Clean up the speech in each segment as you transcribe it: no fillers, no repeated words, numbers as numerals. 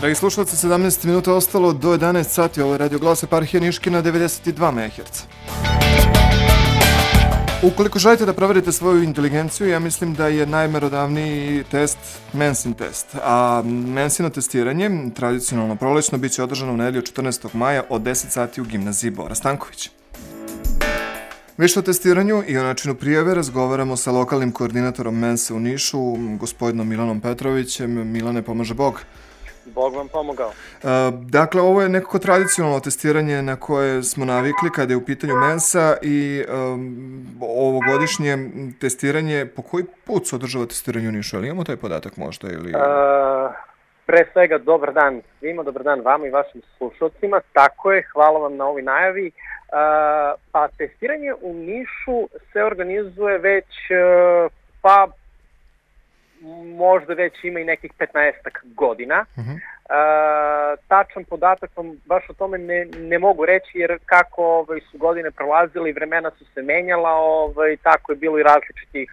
Dragi slušalci, 17 minuta ostalo do 11 sati. Ovo je Radio Glas Eparhije Niški na 92 MHz. Ukoliko želite da proverite svoju inteligenciju, ja mislim da je najmerodavniji test Mensin test. A Mensino testiranje, tradicionalno prolećno, bit će održano u nedelju 14. maja od 10 sati u gimnaziji Bora Stanković. Više o testiranju i o načinu prijave razgovaramo sa lokalnim koordinatorom Mense u Nišu, gospodinom Milanom Petrovićem. Milane, pomaže Bog. Bog vam pomogao. Dakle, ovo je nekako tradicionalno testiranje na koje smo navikli kada je u pitanju Mensa i ovogodišnje testiranje. Po koji put se održava testiranje u Nišu? Ali imamo taj podatak možda? Ili... Pre svega, dobar dan svima, dobar dan vama i vašim slušalcima. Tako je, hvala vam na ovoj najavi. Pa testiranje u Nišu se organizuje već, pa možda već ima i nekih 15-ak godina. Tačan podatak vam baš o tome ne mogu reći, jer kako su godine prolazile i vremena su se menjala, tako je bilo i različitih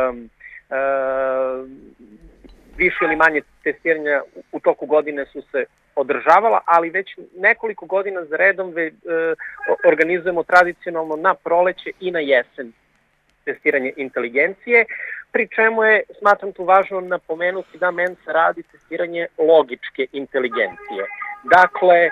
više ili manje testiranja u toku godine su se održavala, ali već nekoliko godina za redom organizujemo tradicionalno na proleće i na jesen testiranje inteligencije, pri čemu je, smatram tu važno napomenuti da Mensa radi testiranje logičke inteligencije. Dakle,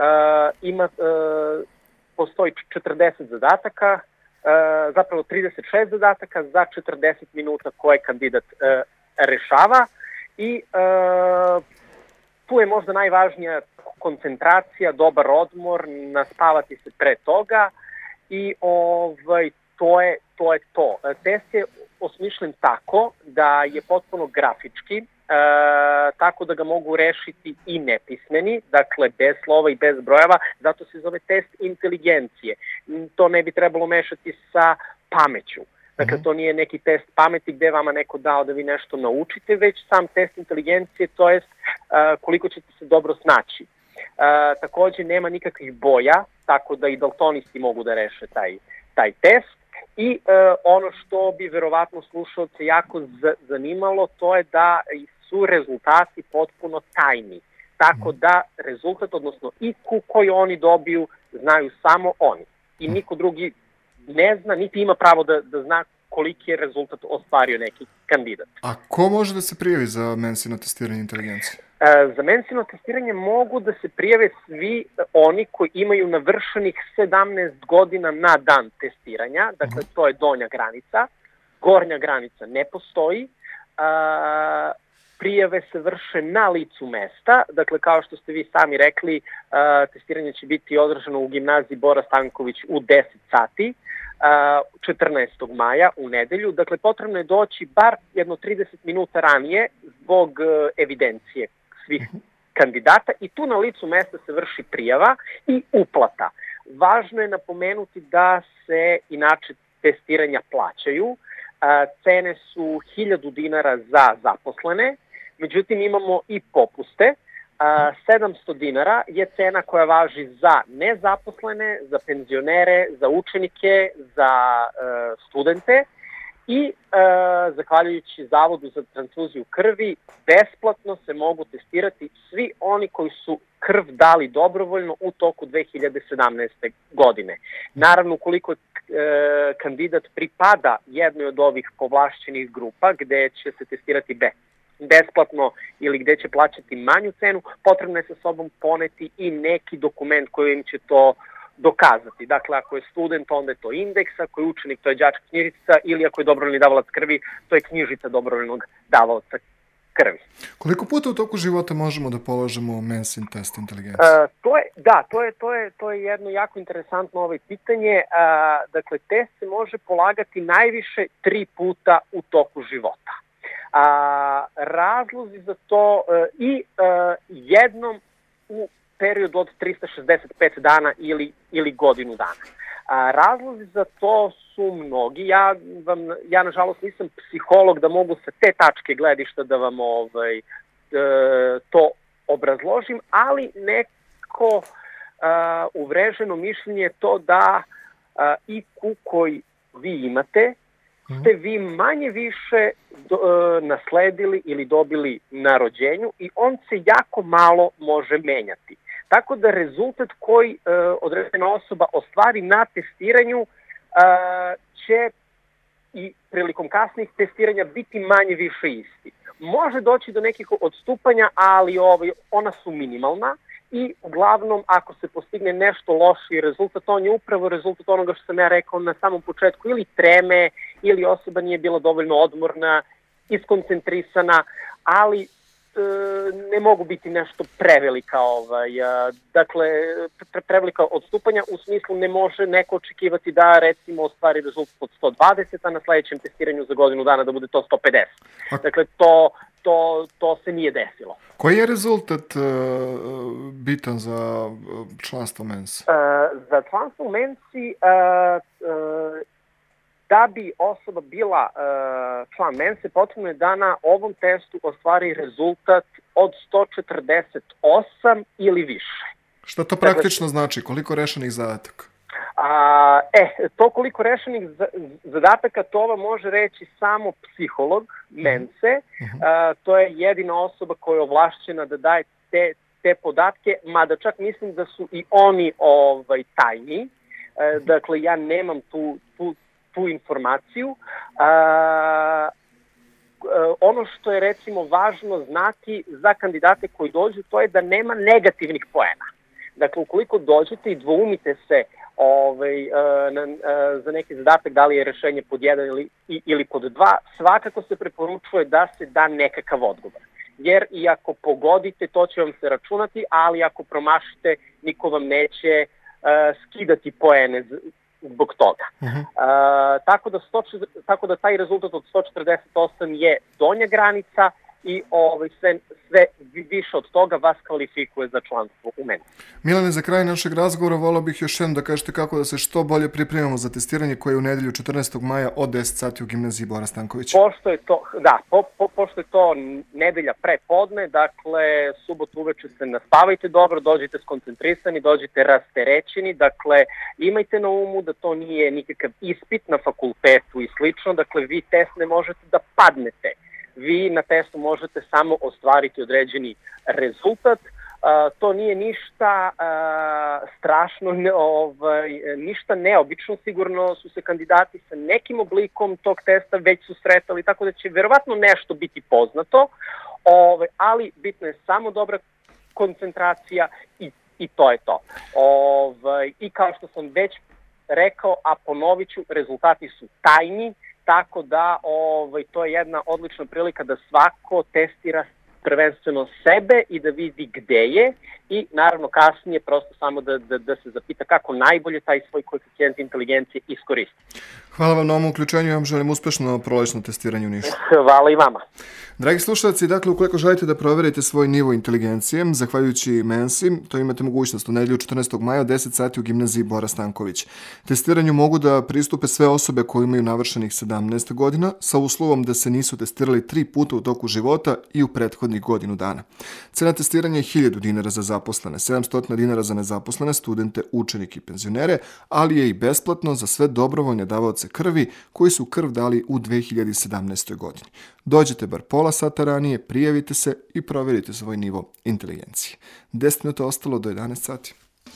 postoji 40 zadataka, zapravo 36 zadataka za 40 minuta koje kandidat rešava i tu je možda najvažnija koncentracija, dobar odmor, naspavati se pre toga i to je to. Test je osmišljen tako da je potpuno grafički, tako da ga mogu rešiti i nepismeni, dakle bez slova i bez brojeva, zato se zove test inteligencije. To ne bi trebalo mešati sa pameću. Dakle, to nije neki test pameti gde vama neko dao da vi nešto naučite, već sam test inteligencije, to jest koliko ćete se dobro snaći. Takođe, nema nikakvih boja, tako da i daltonisti mogu da reše taj test. I ono što bi verovatno slušalce jako zanimalo, to je da su rezultati potpuno tajni. Tako da rezultat, odnosno IQ koji oni dobiju, znaju samo oni. I niko drugi ne zna, niti ima pravo da zna koliki je rezultat ostvario neki kandidat. A ko može da se prijavi za Mensino testiranje inteligencije? Za Mensino testiranje mogu da se prijave svi oni koji imaju navršenih 17 godina na dan testiranja, dakle to je donja granica, gornja granica ne postoji, prijave se vrše na licu mesta, dakle kao što ste vi sami rekli, testiranje će biti održano u gimnaziji Bora Stanković u 10 sati, 14. maja u nedelju, dakle potrebno je doći bar jedno 30 minuta ranije zbog evidencije svih kandidata i tu na licu mesta se vrši prijava i uplata. Važno je napomenuti da se inače testiranja plaćaju, cene su 1000 dinara za zaposlene, međutim imamo i popuste. 700 dinara je cena koja važi za nezaposlene, za penzionere, za učenike, za studente i zahvaljujući Zavodu za transfuziju krvi besplatno se mogu testirati svi oni koji su krv dali dobrovoljno u toku 2017. godine. Naravno, ukoliko kandidat pripada jednoj od ovih povlašćenih grupa gde će se testirati besplatno ili gde će plaćati manju cenu, potrebno je sa sobom poneti i neki dokument koji im će to dokazati. Dakle, ako je student, onda je to indeks, ako je učenik, to je đačka knjižica ili ako je dobrovoljni davalac krvi, to je knjižica dobrovoljnog davaoca krvi. Koliko puta u toku života možemo da položimo Mensin test inteligencije? To je jedno jako interesantno pitanje. Dakle, test se može polagati najviše 3 puta u toku života. Razlozi za to i jednom u periodu od 365 dana ili godinu dana. Razlozi za to su mnogi. Ja nažalost nisam psiholog da mogu sa te tačke gledišta da vam to obrazložim, ali neko uvreženo mišljenje je to da IQ koji vi imate ste vi manje više nasledili ili dobili na rođenju i on se jako malo može menjati. Tako da rezultat koji određena osoba ostvari na testiranju će i prilikom kasnih testiranja biti manje više isti. Može doći do nekih odstupanja, ali ona su minimalna i uglavnom ako se postigne nešto lošiji rezultat, on je upravo rezultat onoga što sam ja rekao na samom početku, ili treme, ili osoba nije bila dovoljno odmorna, iskoncentrisana, ali ne mogu biti nešto prevelika, prevelika odstupanja, u smislu ne može neko očekivati da recimo ostvari rezultat od 120, a na sledećem testiranju za godinu dana da bude to 150. Dakle, to se nije desilo. Koji je rezultat bitan za članstvo Mense? Za članstvo u Mensi, da bi osoba bila član Mense, potrebno je da na ovom testu ostvari rezultat od 148 ili više. Šta to praktično znači? Koliko rešenih zadataka? To koliko rešenih zadataka, to vam može reći samo psiholog Mense. To je jedina osoba koja je ovlašćena da daje te podatke, mada čak mislim da su i oni tajni. Dakle, ja nemam tu informaciju. Ono što je recimo važno znati za kandidate koji dođu, to je da nema negativnih poena. Dakle, ukoliko dođete i dvoumite se za neki zadatak, da li je rešenje pod 1 ili pod 2, svakako se preporučuje da se da nekakav odgovor. Jer i ako pogodite, to će vam se računati, ali ako promašite, niko vam neće skidati poene zbog toga. Tako da taj rezultat od 148 je donja granica i sve više od toga vas kvalifikuje za članstvo u Mensi. Milane, za kraj našeg razgovora volao bih još jednom da kažete kako da se što bolje pripremimo za testiranje koje je u nedelju 14. maja od 10 sati u gimnaziji Bora Stankovića. Pošto je to nedelja pre podne, dakle, subotu uveče se naspavajte dobro, dođite skoncentrisani, dođite rasterećeni, dakle, imajte na umu da to nije nikakav ispit na fakultetu i slično, dakle, vi test ne možete da padnete. Vi na testu možete samo ostvariti određeni rezultat. To nije ništa strašno, ništa neobično. Sigurno su se kandidati sa nekim oblikom tog testa već susretali, tako da će verovatno nešto biti poznato, ali bitno je samo dobra koncentracija i to je to. I kao što sam već rekao, a ponovit ću, rezultati su tajni, tako da to je jedna odlična prilika da svako testira prvenstveno sebe i da vidi gde je i naravno kasnije prosto samo da se zapita kako najbolje taj svoj koeficijent inteligencije iskoristi. Hvala vam na ovom uključenju i vam želim uspešno prolećno testiranje u Nišu. Hvala i vama. Dragi slušalci, dakle, ukoliko želite da proverite svoj nivo inteligencije, zahvaljujući Mensi, to imate mogućnost u nedelju 14. maja od 10 sati u gimnaziji Bora Stanković. Testiranju mogu da pristupe sve osobe koje imaju navršenih 17 godina, sa uslovom da se nisu testirali 3 puta u toku života i u prethodnih godinu dana. Cena testiranja je 1000 dinara za zaposlene, 700 dinara za nezaposlene, studente, učenike i penzionere, ali je i besplatno za sve dobrovoljne davaoce krvi koji su krv dali u 2017. godini. Dođete bar pola sata ranije, prijavite se i proverite svoj nivo inteligencije. 10 minuta ostalo do 11 sati.